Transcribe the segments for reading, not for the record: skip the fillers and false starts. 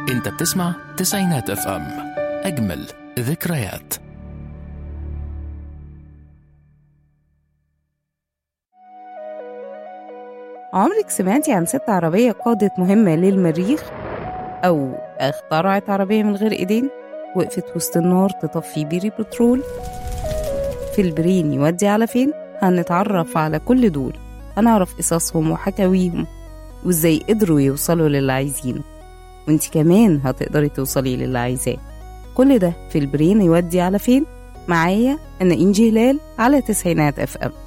انت بتسمع تسعينات اف ام، اجمل ذكريات. عمرك سمعتي عن ست عربية قادت مهمة للمريخ؟ أو اخترعت عربية من غير إيدين وقفت وسط النار تطفي بيري بترول؟ في البرين يودي على فين؟ هنتعرف على كل دول، هنعرف قصصهم وحكاويهم وإزاي قدروا يوصلوا للي عايزينه، وانتي كمان هتقدري توصلي للي عايزاه. كل ده في البرين يودي على فين؟ معايا أنا إنجي هلال على تسعينات اف ام.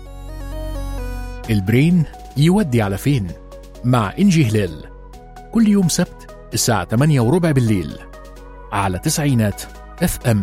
البرين يودي على فين؟ مع إنجي هلال، كل يوم سبت الساعة 8:15 بالليل على تسعينات اف ام.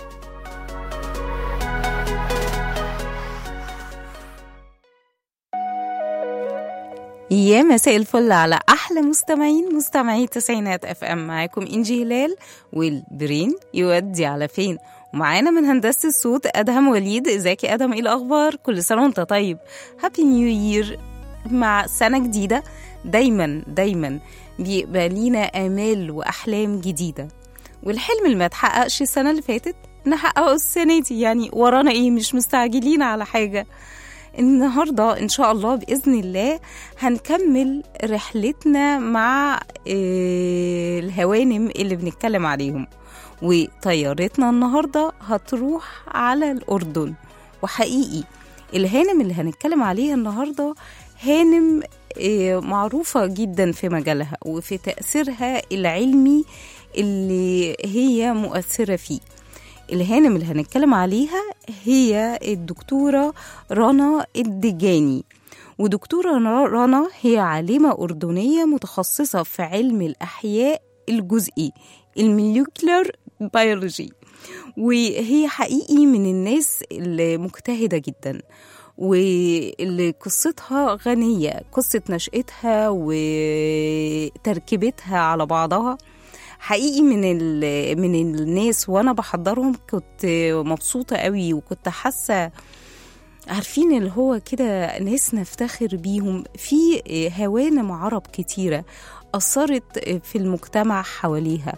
يا مساء الفل على احلى مستمعي تسعينات اف ام. معاكم انجي هلال والبرين يودي على فين، ومعانا من هندسه الصوت ادهم وليد. ازيك يا ادهم؟ ايه الاخبار؟ كل سنه وانت طيب. هابي نيو يير مع سنه جديده. دايما بيبقى لينا امال واحلام جديده، والحلم اللي ما اتحققش السنه اللي فاتت نحققه السنه دي. يعني ورانا ايه؟ مش مستعجلين على حاجه. النهاردة إن شاء الله بإذن الله هنكمل رحلتنا مع الهوانم اللي بنتكلم عليهم، وطيارتنا النهاردة هتروح على الأردن. وحقيقي الهانم اللي هنتكلم عليها النهاردة هانم معروفة جدا في مجالها وفي تأثيرها العلمي اللي هي مؤثرة فيه. الهانم اللي هنتكلم عليها هي الدكتورة رنا الدجاني. ودكتورة رنا هي عالمة أردنية متخصصة في علم الأحياء الجزئي، الموليكولر بيولوجي، وهي حقيقي من الناس المجتهدة جدا، واللي قصتها غنية، قصة نشأتها وتركيبتها على بعضها. حقيقي من الناس وانا بحضرهم كنت مبسوطة قوي، وكنت حاسة عارفين اللي هو كده ناس نفتخر بيهم. في هوانم عرب كتيرة أثرت في المجتمع حواليها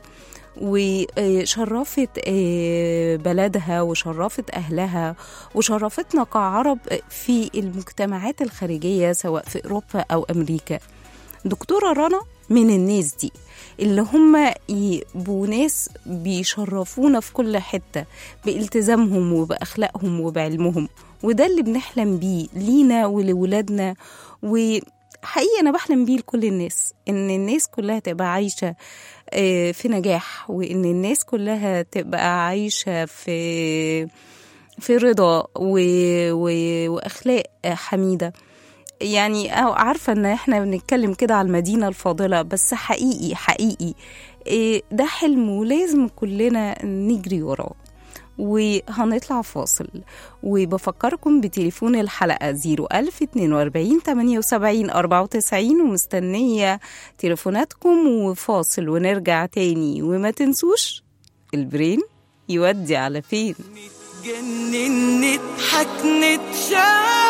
وشرفت بلدها وشرفت أهلها وشرفتنا كعرب في المجتمعات الخارجية سواء في أوروبا أو أمريكا. دكتورة رنا من الناس دي اللي هم يبقوا ناس بيشرفونا في كل حتة بالتزامهم وبأخلاقهم وبعلمهم، وده اللي بنحلم بيه لينا ولولادنا. وحقيقة أنا بحلم بيه لكل الناس، إن الناس كلها تبقى عايشة في نجاح، وإن الناس كلها تبقى عايشة في رضا وأخلاق حميدة. يعني عارفة ان احنا بنتكلم كده على المدينة الفاضلة، بس حقيقي ده حلم ولازم كلنا نجري وراه. وهنطلع فاصل، وبفكركم بتليفون الحلقة 01042 78 94، ومستنية تليفوناتكم وفاصل ونرجع تاني. وما تنسوش البرين يودي على فين. نتجنن نضحك نتشاف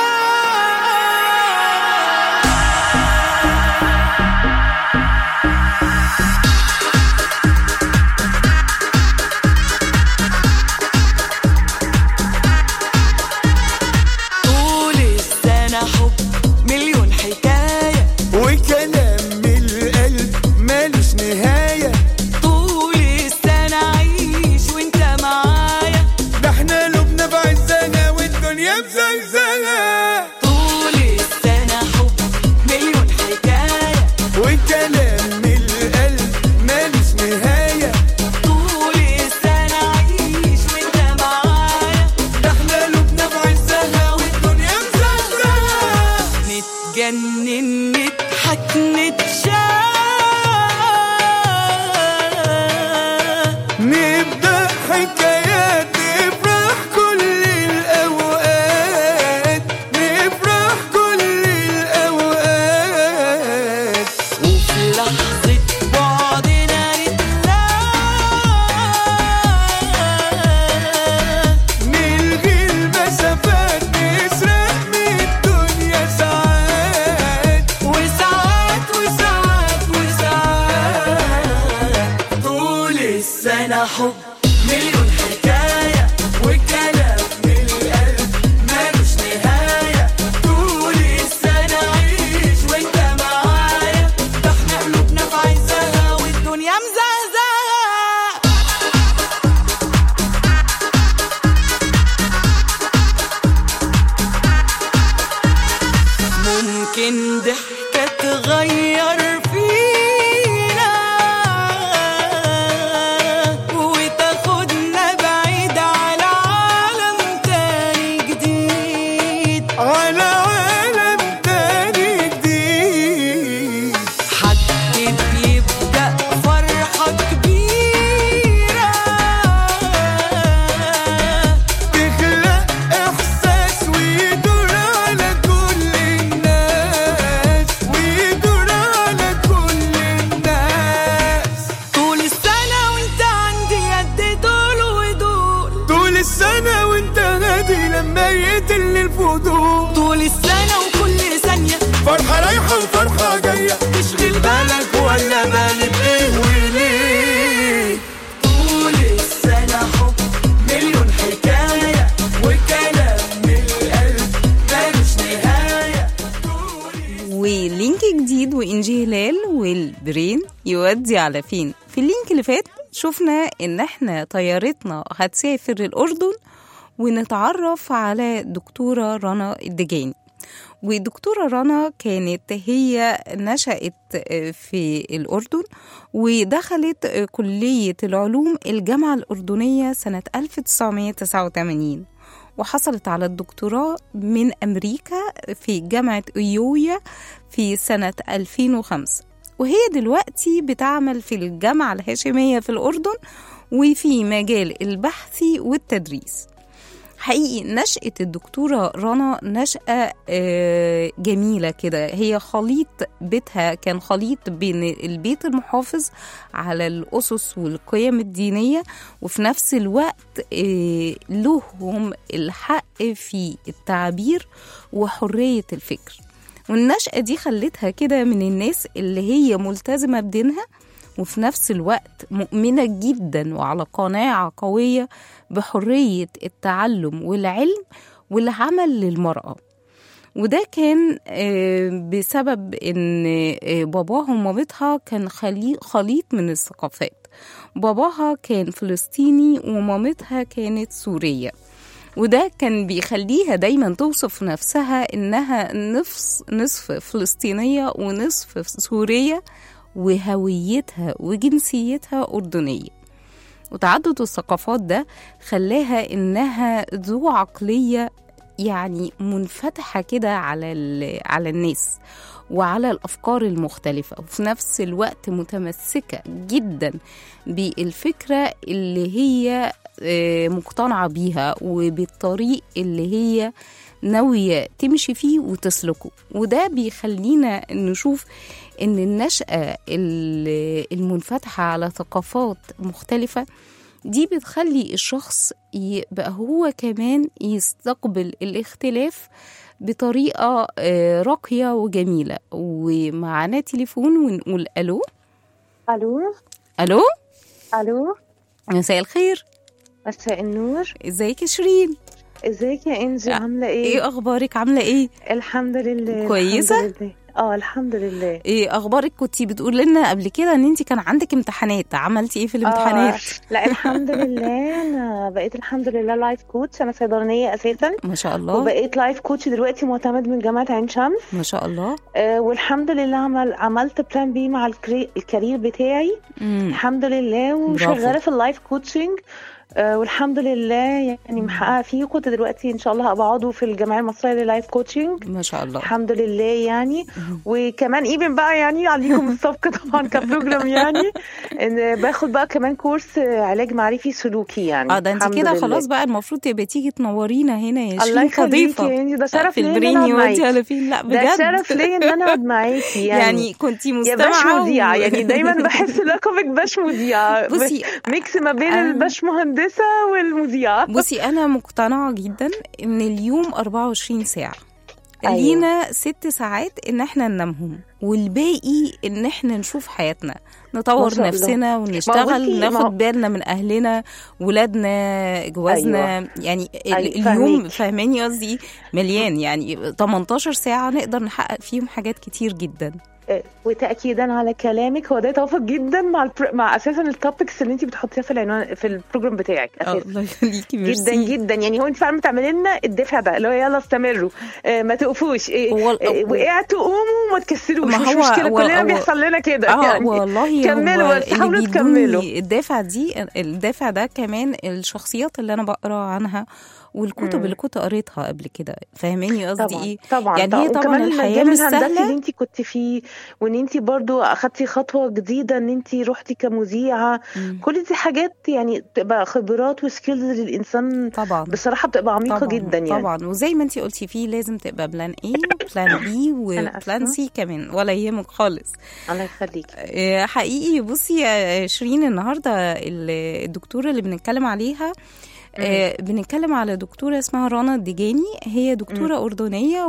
حب مليون حكاية وكلام من القلب مالوش نهاية. طول السنة عيش وانت معايا، ده احنا قلوبنا في عزها والدنيا مزهزهة. ممكن ضحكة تغير فينا وتاخدنا بعيد على عالم تاني جديد، على عالم تاني جديد. حد بيبدأ فرحة كبيرة تخلق إحساس ويدور على كل الناس، ويدور على كل الناس. طول السنة وانت عندي قد دول ودول، طول السنة وانت هادي لما يقتلني الفضول. طول السنة وكل ثانية فرحة رايحة وفرحة جاية، تشغل بالك ولا بالي بإيه وليه. طول السنة حب مليون حكاية وكلام من القلب مالوش نهاية. ولينك جديد وإنجي هلال والبرين يودي على فين. في اللينك اللي فات شفنا إن احنا طيارتنا هتسافر الأردن ونتعرف على دكتورة رنا الدجاني. ودكتورة رنا كانت هي نشأت في الأردن ودخلت كلية العلوم الجامعة الأردنية سنة 1989، وحصلت على الدكتوراه من أمريكا في جامعة أيويا في سنة 2005. وهي دلوقتي بتعمل في الجامعة الهاشمية في الأردن وفي مجال البحث والتدريس. حقيقي نشأة الدكتورة رنا نشأة جميلة كده. هي خليط بيتها كان خليط بين البيت المحافظ على الأسس والقيم الدينية، وفي نفس الوقت لهم الحق في التعبير وحرية الفكر. والنشأة دي خلتها كده من الناس اللي هي ملتزمة بدينها وفي نفس الوقت مؤمنة جدا وعلى قناعة قوية بحرية التعلم والعلم والعمل للمرأة. وده كان بسبب ان باباها ومامتها كان خليط من الثقافات. باباها كان فلسطيني ومامتها كانت سورية، وده كان بيخليها دايما توصف نفسها انها نصف فلسطينية ونصف سورية، وهويتها وجنسيتها أردنية. وتعدد الثقافات ده خلاها إنها ذو عقلية يعني منفتحة كده على الناس وعلى الأفكار المختلفة، وفي نفس الوقت متمسكة جدا بالفكرة اللي هي مقتنعة بيها وبالطريق اللي هي ناوية تمشي فيه وتسلكه. وده بيخلينا نشوف إن النشأة المنفتحة على ثقافات مختلفة دي بتخلي الشخص يبقى هو كمان يستقبل الاختلاف بطريقة راقية وجميلة. ومعنا تليفون ونقول ألو. ألو. ألو. ألو. مساء الخير. مساء النور. ازيك يا شيرين؟ ازيك يا انجي، عامله ايه؟ ايه اخبارك؟ عامله ايه؟ الحمد لله. كويسه؟ الحمد لله. الحمد لله. ايه اخبارك؟ كنتي بتقول لنا قبل كده ان انت كان عندك امتحانات، عملتي ايه في الامتحانات؟ لا الحمد لله، انا بقيت الحمد لله لايف كوتش. انا صيدلانيه اساسا ما شاء الله، وبقيت لايف كوتش دلوقتي معتمد من جامعه عين شمس ما شاء الله. والحمد لله عملت بلان بي مع الكارير بتاعي. الحمد لله، وشغاله في اللايف كوتشنج والحمد لله يعني محققه فيه. كنت دلوقتي ان شاء الله هبقى عضو في الجمعيه المصريه للايف كوتشنج ما شاء الله. الحمد لله يعني. وكمان ايفن بقى يعني عليكم السبق طبعا كبروجرام يعني ان باخد بقى كمان كورس علاج معرفي سلوكي يعني. ده انت كده خلاص بقى المفروض تبقى تيجي تنورينا هنا يا شيرين كضيفه. يعني ده شرف ليا ان انا اقعد على فين. لا بجد ده شرف ليا ان انا اقعد معاكي يعني كنتي مستمعه يا باش مذيعه يعني دايما بحس لقبك باش مذيعه. بصي ميكس ما بين الباش مهندسه والمذيعه. بصي انا مقتنعه جدا ان اليوم 24 ساعه، لينا 6 ساعات ان احنا ننامهم، والباقي ان احنا نشوف حياتنا، نطور نفسنا ونشتغل، ناخد بالنا من اهلنا، ولادنا، جوازنا. يعني اليوم فاهماني قصدي مليان، يعني 18 ساعة نقدر نحقق فيهم حاجات كتير جدا. وتأكيدا على كلامك، هو ده يتوافق جدا مع اساسا التوبكس اللي انت بتحطيها في العنوان في البروجرام بتاعك اساسا. الله يخليكي، ميرسي جدا جدا. يعني هو انت فعلا بتعملي لنا الدافع ده اللي هو يلا استمروا، ما تقفوش، وقعتوا قوموا ما تكسروش، مش مشكله، كلنا بيحصل لنا كده. يعني والله كملوا بس، حاولوا تكملوا. الدافع ده كمان الشخصيات اللي انا بقرا عنها والكتب اللي كنت قريتها قبل كده، فاهماني قصدي ايه؟ طبعا يعني هي طبعا الحياه مش سهله اللي انت كنت فيه، وان انت برضو اخدتي خطوه جديده ان انت رحتي كمذيعه. كل دي حاجات يعني بتبقى خبرات وسكيلز للانسان طبعا بصراحه بتبقى عميقه طبعًا جدا يعني. طبعا. وزي ما انت قلتي فيه لازم تبقى بلان اي وبلان بي وبلان سي كمان، ولا يهمك خالص. الله يخليك. حقيقي. بصي يا شيرين، النهارده الدكتوره اللي بنتكلم عليها بنتكلم على دكتورة اسمها رنا الدجاني. هي دكتورة أردنية،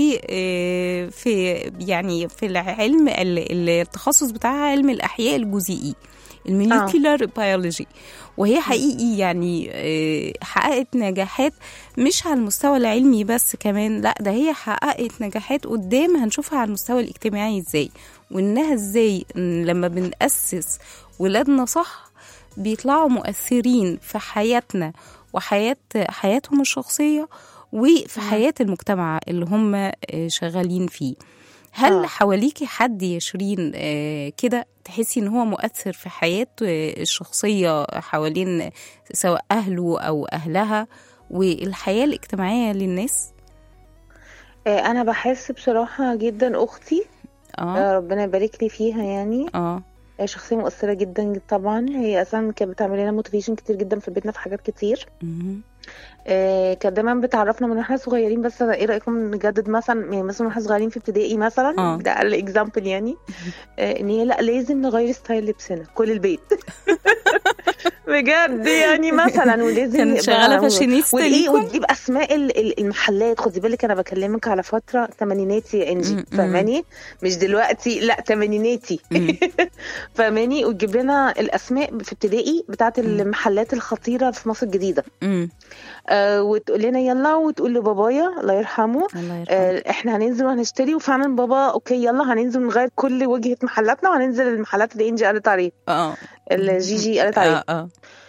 وفي يعني في العلم التخصص بتاعها علم الأحياء الجزيئي، الموليكولار بيولوجي. وهي حقيقي يعني حققت نجاحات مش على المستوى العلمي بس كمان، لا ده هي حققت نجاحات قدام هنشوفها على المستوى الاجتماعي ازاي، وانها ازاي لما بنأسس ولادنا صح بيطلعوا مؤثرين في حياتنا وحياتهم الشخصية وفي حياة المجتمع اللي هم شغالين فيه. هل حواليكي حد يا شيرين كده تحسي ان هو مؤثر في حياته الشخصية حوالين سواء أهله أو أهلها والحياة الاجتماعية للناس؟ أنا بحس بصراحة جدا أختي، ربنا يبارك لي فيها، يعني شخصية مؤثرة جدا طبعا. هي أصلا كانت بتعمل لنا موتيفيشن كتير جدا في بيتنا في حاجات كتير. كانت دايما بتعرفنا من واحنا صغيرين، بس ايه رايكم نجدد مثلا، يعني مثلا واحنا صغيرين في ابتدائي مثلا، ده اقل اكزامبل يعني، ان هي لا لازم نغير ستايل لبسنا كل البيت بجد يعني مثلا، ولازم كان شغاله فاشينيستا وتجيب اسماء المحلات. خدي بالك انا بكلمك على فتره تمانيناتي يا انجي، فاهماني؟ مش دلوقتي، لا تمانيناتي فاهماني؟ وتجيب لنا الاسماء في ابتدائي بتاعت المحلات الخطيره في مصر الجديده، وتقول لنا يلا، وتقول لبابايا الله يرحمه احنا هننزل وهنشتري، وفعلا بابا اوكي يلا هننزل نغير كل وجهة محلاتنا، وهننزل المحلات اللي انجي قالت عليه، اللي جيجي قالت عليه.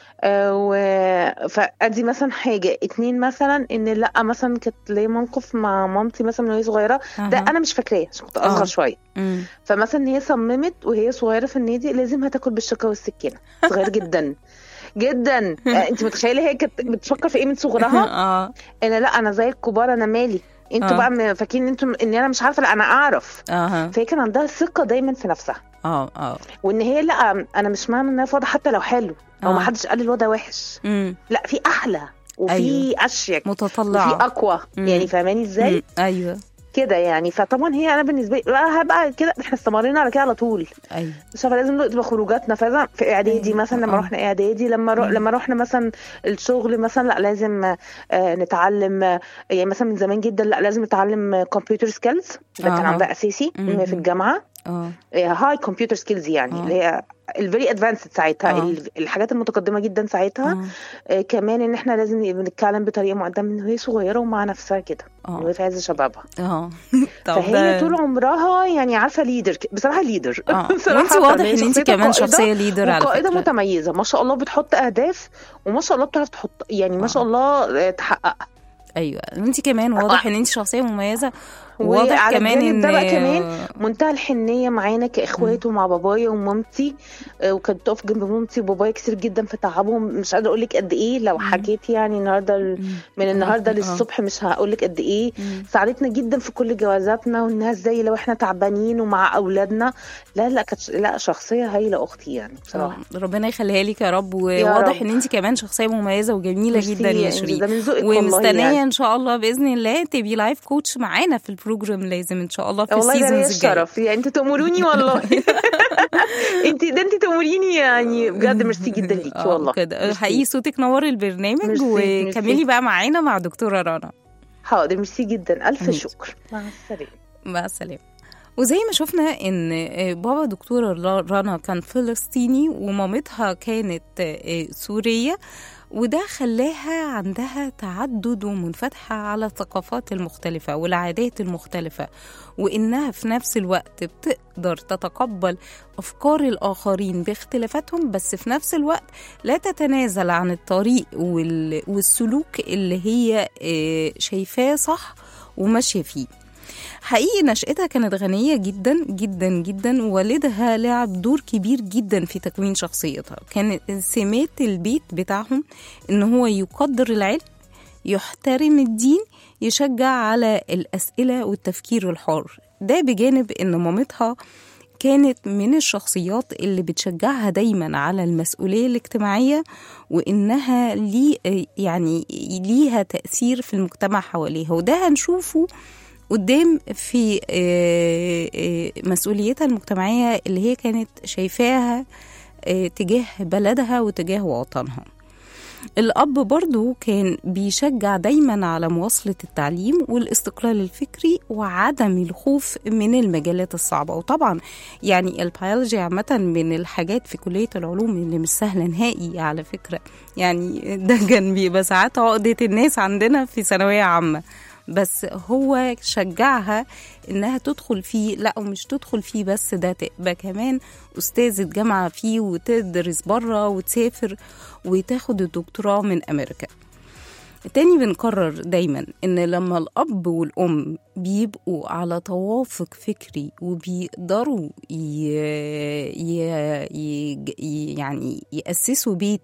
فادي مثلا حاجه. 2 مثلا ان لا مثلا كانت لي موقف مع مامتي مثلا وهي صغيره، ده انا مش فاكراه عشان كنت اصغر شويه. فمثلا هي صممت وهي صغيره في النادي لازم هتاكل بالشوكه والسكينه، صغير جدا جدا. انت متخيله هي كانت بتفكر في ايه من صغرها؟ انا لا انا زي الكبار، انا مالي انتوا بقى فاكرين انتوا ان انا مش عارفه، لا انا اعرف. فهي كان عندها ثقه دايما في نفسها، وان هي لا انا مش معنى ان انا وضع حتى لو حلو او ما حدش قال الوضع وحش، لا في احلى وفي اشيك متطلعه وفي اقوى، يعني فاهماني ازاي؟ ايوه كده يعني. فطبعا هي انا بالنسبه لي هبقى كده، احنا استمرينا على كده على طول. مش عارفه لازم تبقى خروجاتنا فعلا في اعدادي مثلا، لما رحنا اعدادي، لما رحنا مثلا الشغل مثلا، لا لازم نتعلم، يعني مثلا من زمان جدا لا لازم نتعلم كمبيوتر سكيلز، ده كان عندها اساسي في الجامعه، هاي كمبيوتر سكيلز يعني اللي هي الفيري ادفانسد ساعتها، الحاجات المتقدمه جدا ساعتها. كمان ان احنا لازم نتكلم بطريقه مقدمه من وهي صغيره ومع نفسها كده وهي في عز شبابها. فهي طول عمرها يعني عارفه ليدر بصراحه، ليدر وانت واضح ان انت كمان شخصيه ليدر على فكره، قائده متميزه ما شاء الله، بتحط اهداف وما شاء الله بتعرف تحط، يعني ما شاء الله تحققها. ايوه انت كمان واضح ان انت شخصيه مميزه، واضح كمان ان ده بقى كمان منتهى الحنيه معانا كاخواته مع بابايا ومامتي، وكانت تقف جنب مامتي وبابايا كتير جدا في تعبهم. مش قادره اقول لك قد ايه، لو حكيت يعني النهارده من النهارده للصبح مش هقول لك قد ايه ساعدتنا جدا في كل جوازاتنا، وانها ازاي لو احنا تعبانين ومع اولادنا. لا كانت لا شخصيه هايله اختي يعني بصراحه. ربنا يخليها لك يا رب. وواضح ان انت كمان شخصيه مميزه وجميله جدا يا شيرين، ومستنيه يعني ان شاء الله باذن الله تبقي لايف كوتش معانا في البروجرام، لازم ان شاء الله في السيزونز الجايه. والله الشرف يعني، انتوا تأمروني والله انت تأمريني يعني بجد. ميرسي جدا ليكي والله كده حقيقي، صوتك نور البرنامج. وكملي بقى معانا مع دكتوره رنا. حاضر، ميرسي جدا، ألف ماشي. شكر، مع السلامة. مع السلامة. وزي ما شفنا ان بابا دكتورة رنا كان فلسطيني ومامتها كانت سورية، وده خلاها عندها تعدد ومنفتحة على الثقافات المختلفة والعادات المختلفة، وإنها في نفس الوقت بتقدر تتقبل أفكار الآخرين باختلافاتهم، بس في نفس الوقت لا تتنازل عن الطريق والسلوك اللي هي شايفاه صح وماشية فيه. حقيقي نشأتها كانت غنية جدا جدا جدا، ووالدها لعب دور كبير جدا في تكوين شخصيتها. كانت سمات البيت بتاعهم إن هو يقدر العلم، يحترم الدين، يشجع على الأسئلة والتفكير الحر. ده بجانب إن مامتها كانت من الشخصيات اللي بتشجعها دايما على المسؤولية الاجتماعية، وإنها يعني ليها تأثير في المجتمع حواليها. وده هنشوفه قدام في مسؤوليتها المجتمعية اللي هي كانت شايفاها تجاه بلدها وتجاه وطنها. الأب برضو كان بيشجع دايما على مواصلة التعليم والاستقلال الفكري وعدم الخوف من المجالات الصعبة. وطبعا يعني البيولوجي عامة من الحاجات في كلية العلوم اللي مش سهلة نهائي على فكرة، يعني ده كان بيبقى ساعات عقدة الناس عندنا في ثانوية عامة، بس هو شجعها إنها تدخل فيه. لا، ومش تدخل فيه بس، ده تبقى كمان أستاذة جامعة فيه وتدرس برا وتسافر وتاخد الدكتوراه من أمريكا. تاني بنكرر دايما إن لما الأب والأم بيبقوا على توافق فكري وبيقدروا يعني يأسسوا بيت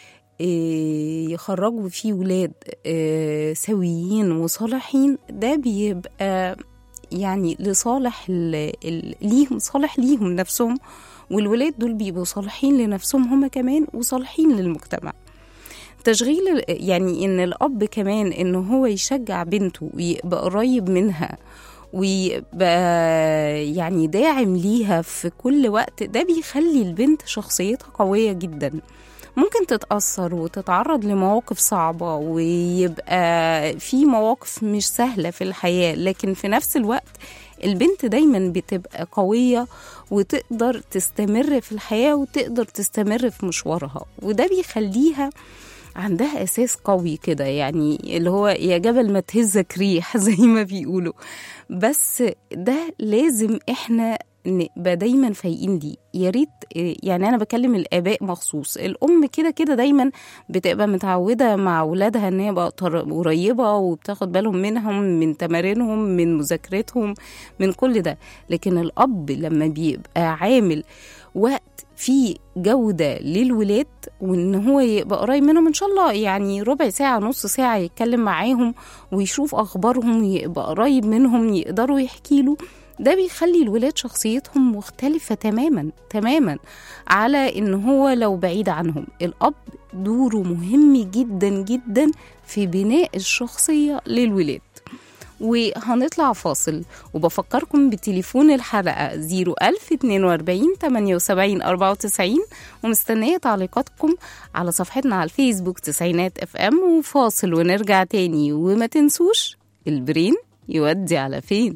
يخرجوا فيه ولاد سويين وصالحين، ده بيبقى يعني لصالح ليهم، صالح ليهم نفسهم، والولاد دول بيبقوا صالحين لنفسهم هم كمان وصالحين للمجتمع. تشغيل يعني إن الأب كمان إنه هو يشجع بنته ويبقى قريب منها ويبقى يعني داعم ليها في كل وقت، ده بيخلي البنت شخصيتها قوية جدا. ممكن تتأثر وتتعرض لمواقف صعبة ويبقى في مواقف مش سهلة في الحياة، لكن في نفس الوقت البنت دايما بتبقى قوية وتقدر تستمر في الحياة وتقدر تستمر في مشوارها. وده بيخليها عندها أساس قوي كده، يعني اللي هو يا جبل ما تهزك ريح زي ما بيقولوا. بس ده لازم احنا نبقى دايما فايقين ليه. يا ريت يعني انا بكلم الاباء مخصوص، الام كده كده دايما بتبقى متعوده مع اولادها ان هي بقى قريبه وبتاخد بالهم منهم، من تمارينهم، من مذاكرتهم، من كل ده. لكن الاب لما بيبقى عامل وقت فيه جودة للولاد وإن هو يبقى قريب منهم إن شاء الله، يعني ربع ساعة نص ساعة يتكلم معاهم ويشوف أخبارهم ويبقى قريب منهم يقدروا يحكي له، ده بيخلي الولاد شخصيتهم مختلفة تماما تماما على إن هو لو بعيد عنهم. الأب دوره مهم جدا جدا في بناء الشخصية للولاد. وهنطلع فاصل، وبفكركم بتليفون الحلقة 01042 78 94، ومستنية تعليقاتكم على صفحتنا على الفيسبوك تسعينات FM. وفاصل ونرجع تاني، وما تنسوش البرين يودي على فين.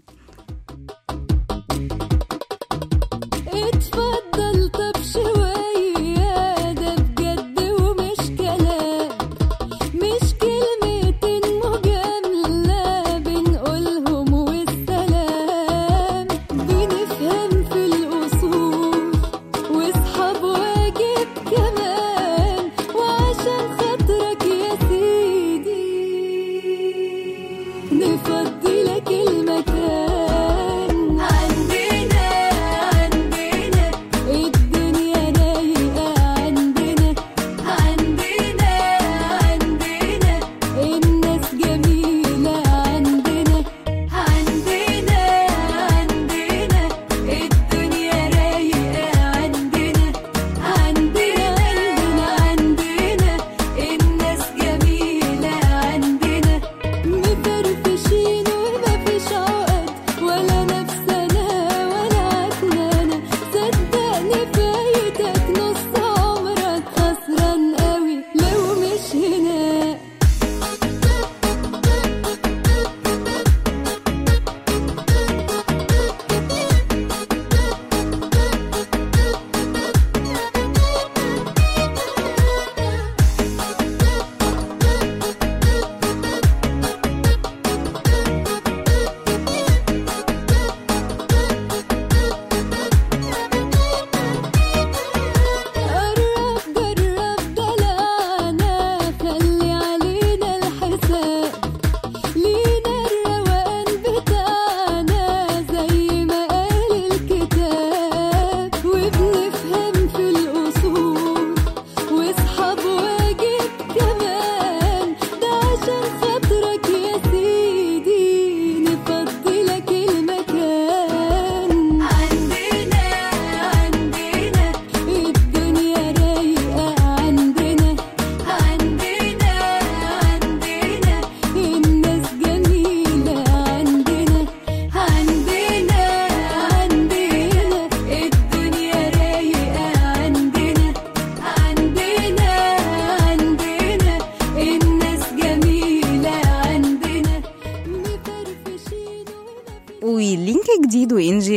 اتفضل طب شوية، ده بجد ومش كلام، مش كلمتين مجاملة بنقولهم والسلام، بنفهم في الأصول واصحاب واجب كمان، وعشان خاطرك يا سيدي نفضي لك المكان.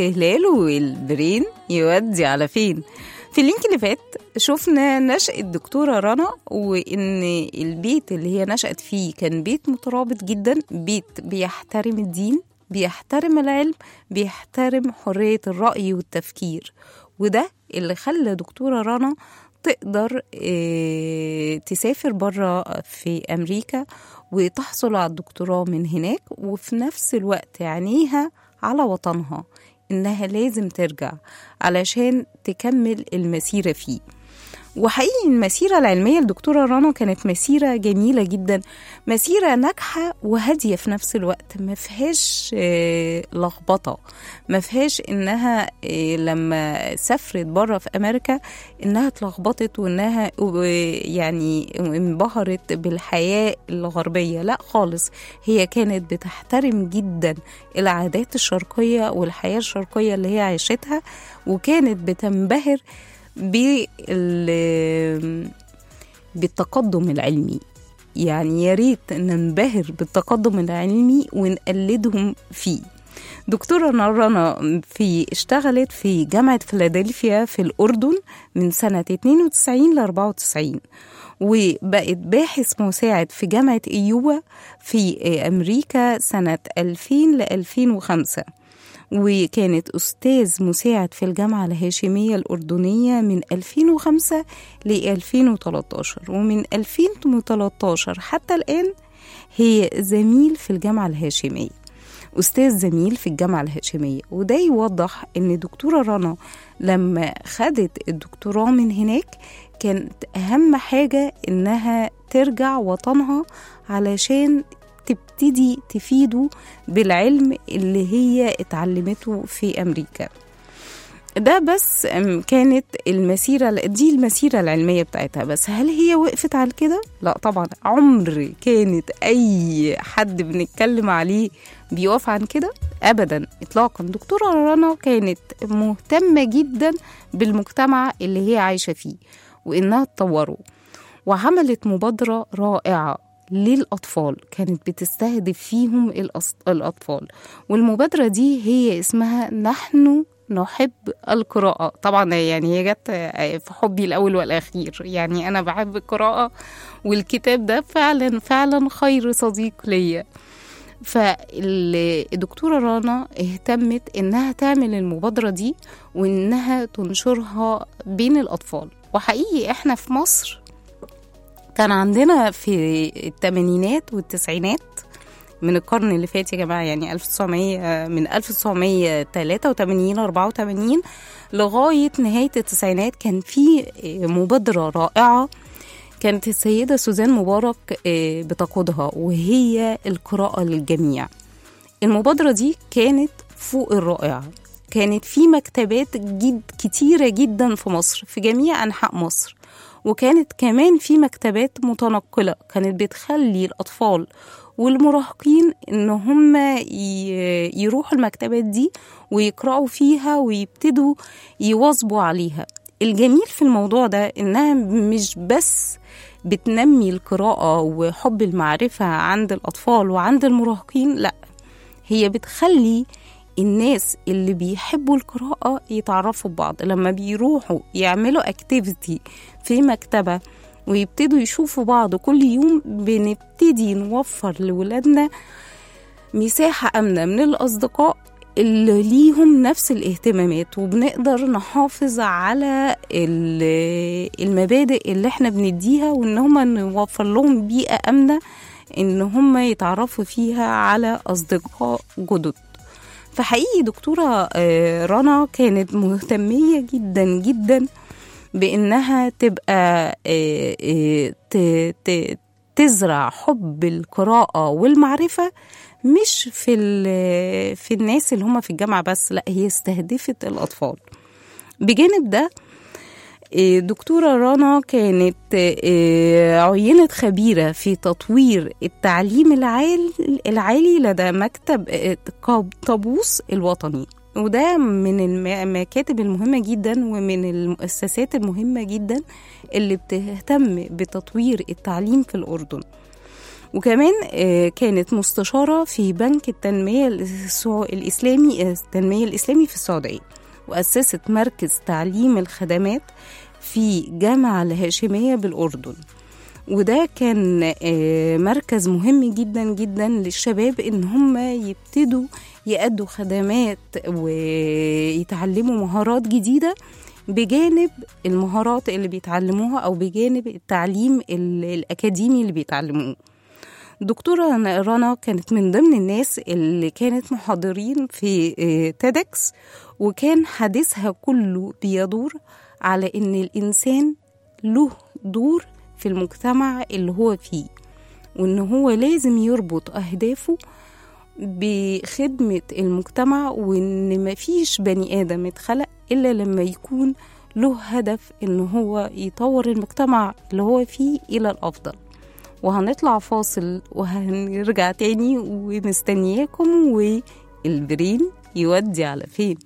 هلال والبرين يودي على فين. في اللينك اللي فات شفنا نشأة الدكتورة رنا، وإن البيت اللي هي نشأت فيه كان بيت مترابط جدا، بيت بيحترم الدين، بيحترم العلم، بيحترم حرية الرأي والتفكير. وده اللي خلى دكتورة رنا تقدر تسافر برا في أمريكا وتحصل على الدكتوراه من هناك، وفي نفس الوقت عينيها على وطنها إنها لازم ترجع علشان تكمل المسيرة فيه. وحقيقي المسيرة العلمية لدكتورة رنا كانت مسيرة جميلة جدا، مسيرة ناجحة وهادية في نفس الوقت، ما فيهاش لخبطة، ما فيهاش إنها لما سافرت برا في أمريكا إنها اتلخبطت وإنها يعني انبهرت بالحياة الغربية. لا خالص، هي كانت بتحترم جدا العادات الشرقية والحياة الشرقية اللي هي عيشتها، وكانت بتنبهر بالتقدم العلمي. يعني يا ريت ننبهر بالتقدم العلمي ونقلدهم فيه. دكتورة رنا اشتغلت في جامعة فيلادلفيا في الأردن من سنة 92 ل 94، وبقت باحث مساعد في جامعة إيوبا في أمريكا سنة 2000 ل 2005، وكانت أستاذ مساعد في الجامعة الهاشمية الأردنية من 2005 ل 2013، ومن 2013 حتى الآن هي زميل في الجامعة الهاشمية، أستاذ زميل في الجامعة الهاشمية. وده يوضح أن دكتورة رنا لما خدت الدكتوراه من هناك كانت أهم حاجة إنها ترجع وطنها علشان تبتدي تفيده بالعلم اللي هي اتعلمته في أمريكا. ده بس كانت المسيرة دي، المسيرة العلمية بتاعتها. بس هل هي وقفت على كده؟ لا طبعا، عمر كانت أي حد بنتكلم عليه بيقف عن كده أبدا إطلاقا. دكتورة رنا كانت مهتمة جدا بالمجتمع اللي هي عايشة فيه وإنها تطوره، وعملت مبادرة رائعة للأطفال كانت بتستهدف فيهم الأطفال. والمبادرة دي هي اسمها نحن نحب القراءة. طبعا يعني هي جت في حبي الأول والأخير، يعني أنا بحب القراءة والكتاب ده فعلا فعلا خير صديق ليا. فالدكتورة رنا اهتمت إنها تعمل المبادرة دي وإنها تنشرها بين الأطفال. وحقيقي إحنا في مصر كان عندنا في الثمانينات والتسعينات من القرن اللي فات يا جماعة، يعني من 1983 84 لغاية نهاية التسعينات كان في مبادرة رائعة كانت السيدة سوزان مبارك بتقودها، وهي القراءة للجميع. المبادرة دي كانت فوق الرائعة، كانت في مكتبات كتيرة جدا في مصر في جميع أنحاء مصر، وكانت كمان في مكتبات متنقلة كانت بتخلي الأطفال والمراهقين إن هم يروحوا المكتبات دي ويقرأوا فيها ويبتدوا يواظبوا عليها. الجميل في الموضوع ده إنها مش بس بتنمي القراءة وحب المعرفة عند الأطفال وعند المراهقين، لأ، هي بتخلي الناس اللي بيحبوا القراءة يتعرفوا ببعض. لما بيروحوا يعملوا اكتيفيتي في مكتبة ويبتدوا يشوفوا بعض كل يوم، بنبتدي نوفر لولادنا مساحة آمنة من الأصدقاء اللي ليهم نفس الاهتمامات، وبنقدر نحافظ على المبادئ اللي احنا بنديها، وان هم نوفر لهم بيئة آمنة ان هم يتعرفوا فيها على أصدقاء جدد. فحقيقي دكتورة رنا كانت مهتمية جدا جدا بأنها تبقى تزرع حب القراءة والمعرفة مش في الناس اللي هم في الجامعة بس، لا، هي استهدفت الأطفال. بجانب ده دكتورة رنا كانت عينت خبيرة في تطوير التعليم العالي لدى مكتب طابوس الوطني، وده من المكاتب المهمة جدا ومن المؤسسات المهمة جدا اللي بتهتم بتطوير التعليم في الأردن. وكمان كانت مستشارة في بنك التنمية الإسلامي في السعودية، وأسست مركز تعليم الخدمات في جامعة الهاشمية بالأردن. وده كان مركز مهم جدا جدا للشباب إن هم يبتدوا يأدوا خدمات ويتعلموا مهارات جديدة بجانب المهارات اللي بيتعلموها أو بجانب التعليم الأكاديمي اللي بيتعلموه. دكتورة رنا كانت من ضمن الناس اللي كانت محاضرين في تيدكس، وكان حديثها كله بيدور على إن الإنسان له دور في المجتمع اللي هو فيه، وإن هو لازم يربط أهدافه بخدمة المجتمع، وإن مفيش بني آدم اتخلق إلا لما يكون له هدف إن هو يطور المجتمع اللي هو فيه إلى الأفضل. وهنطلع فاصل وهنرجع تاني ومستنياكم، والبرين يودي على فين.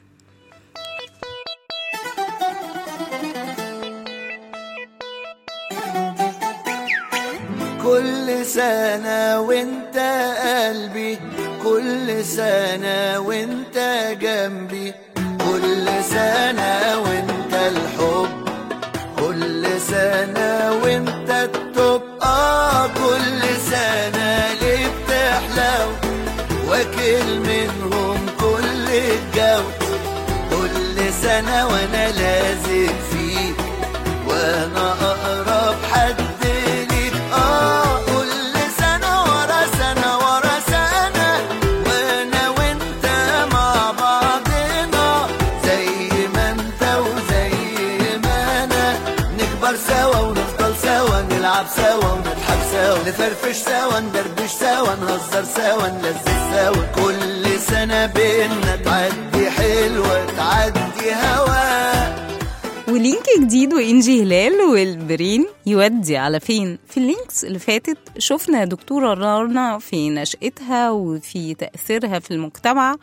كل سنة وانت قلبي، كل سنة وانت جنبي، كل سنة وانت الحب، كل سنة وانت التوب. كل سنة ليه بتحلو واكل منهم كل الجو، كل سنة وانا لازق فيك وانا اقرب حد ليك. كل سنة ورا سنة ورا سنة وانا وانت مع بعضنا، زي ما انت وزي ما انا، نكبر سوا ونفضل سوا، نلعب سوا ونضحك سوا، نفرفش سوا ندردش سوا، نهزر سوا نلذذ سوا. كل سنة بينا تعدي حلوة تعدي هوا. ولينك جديد وإنجي هلال والبرين يودي على فين. في اللينكس اللي فاتت شفنا دكتورة رنا في نشأتها وفي تأثيرها في المجتمع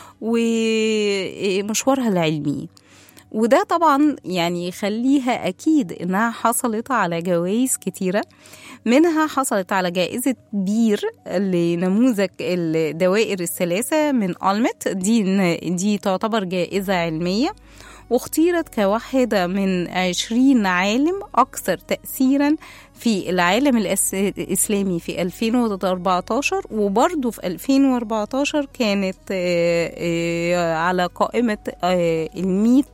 ومشوارها العلمي، وده طبعا يعني يخليها أكيد إنها حصلت على جوائز كتيرة، منها حصلت على جائزة بير لنموذج الدوائر الثلاثة من ألمت. دي تعتبر جائزة علمية، واختيرت كواحدة من 20 عالم أكثر تأثيرا في العالم الإسلامي في 2014، وبرضو في 2014 كانت على قائمة 100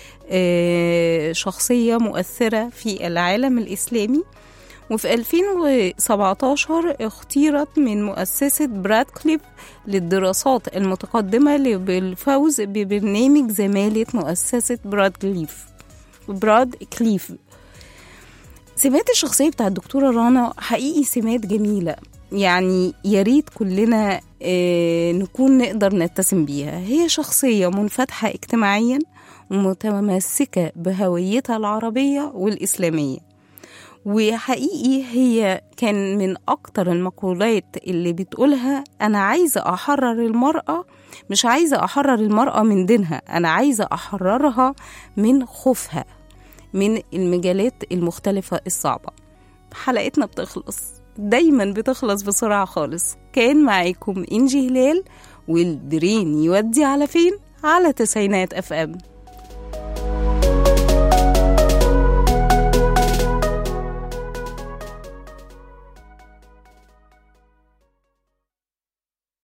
شخصية مؤثرة في العالم الإسلامي. وفي 2017 اختيرت من مؤسسة برادكليف للدراسات المتقدمة بالفوز ببرنامج زمالة مؤسسة برادكليف. سمات الشخصية بتاع الدكتورة رنا حقيقي سمات جميلة، يعني ياريت كلنا نكون نقدر نتسم بيها. هي شخصية منفتحة اجتماعيا ومتمسكة بهويتها العربية والإسلامية، وحقيقي هي كان من أكتر المقولات اللي بتقولها أنا عايزة أحرر المرأة، مش عايزة أحرر المرأة من دينها، أنا عايزة أحررها من خوفها من المجالات المختلفة الصعبة. حلقتنا بتخلص، دايما بتخلص بسرعة خالص. كان معاكم إنجي هلال والبرين يودي على فين على 90 FM.